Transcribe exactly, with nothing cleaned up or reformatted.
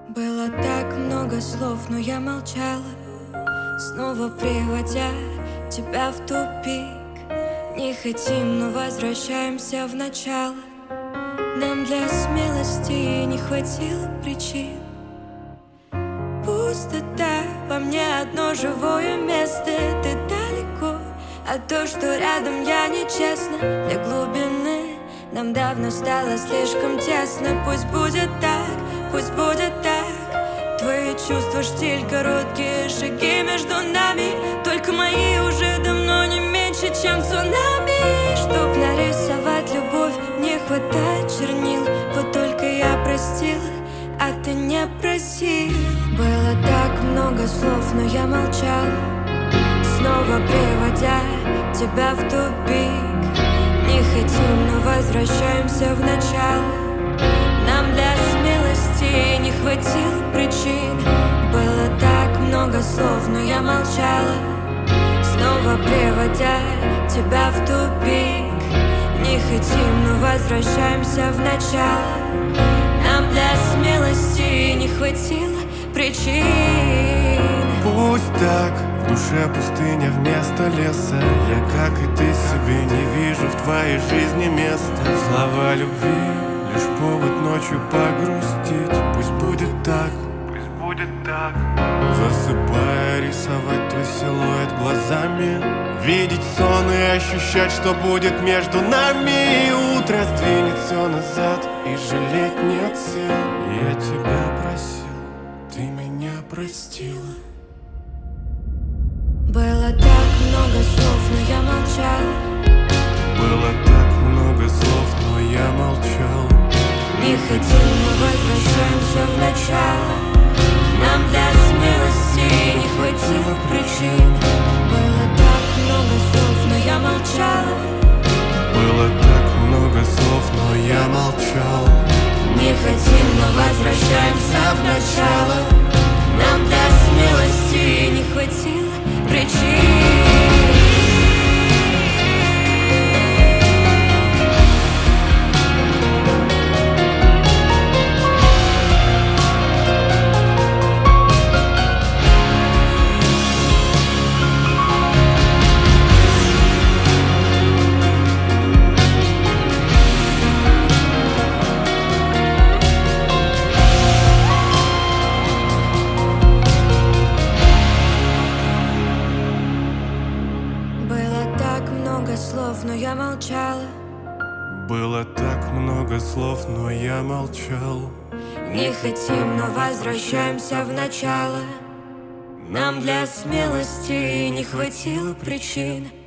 Было так много слов, но я молчала, снова приводя тебя в тупик. Не хотим, но возвращаемся в начало. Нам для смелости не хватило причин. Пустота, во мне одно живое место. Ты далеко, а то, что рядом, я нечестна. Для глубины нам давно стало слишком тесно. Пусть будет так, пусть будет так. Твои чувства, штиль, короткие шаги между нами. Только мои уже давно не меньше, чем цунами. Чтоб нарисовать любовь, не хватает чернил. Вот только я простила, а ты не просил. Было так много слов, но я молчала, снова приводя тебя в тупик. Не хотим, но возвращаемся в начало. Нам для смелости не хватило причин. Было так много слов, но я молчала, снова приводя тебя в тупик. Не хотим, но возвращаемся в начало. Нам для смелости не хватило причин. Пусть так, в душе пустыня вместо леса. Я, как и ты, себе не вижу в твоей жизни места. Слова любви — лишь повод ночью погрустить. Пусть будет так, пусть будет так. Засыпая, рисовать твой силуэт глазами, видеть сон и ощущать, что будет между нами. И утро сдвинет все назад, и жалеть нет сил. Я тебя просил, ты меня простила. Было так много слов, но я молчала. Было так много слов, но я молчал. Не хотим, но возвращаемся в начало. Нам для смелости не хватило причин. Было так много слов, но я молчала. Было так много слов, но я молчал. Не хотим, но возвращаемся в начало. Нам для смелости не хватило причин. Слов, но я молчала. Было так много слов, но я молчал. Не хотим, но возвращаемся в начало. Нам для смелости не хватило причин.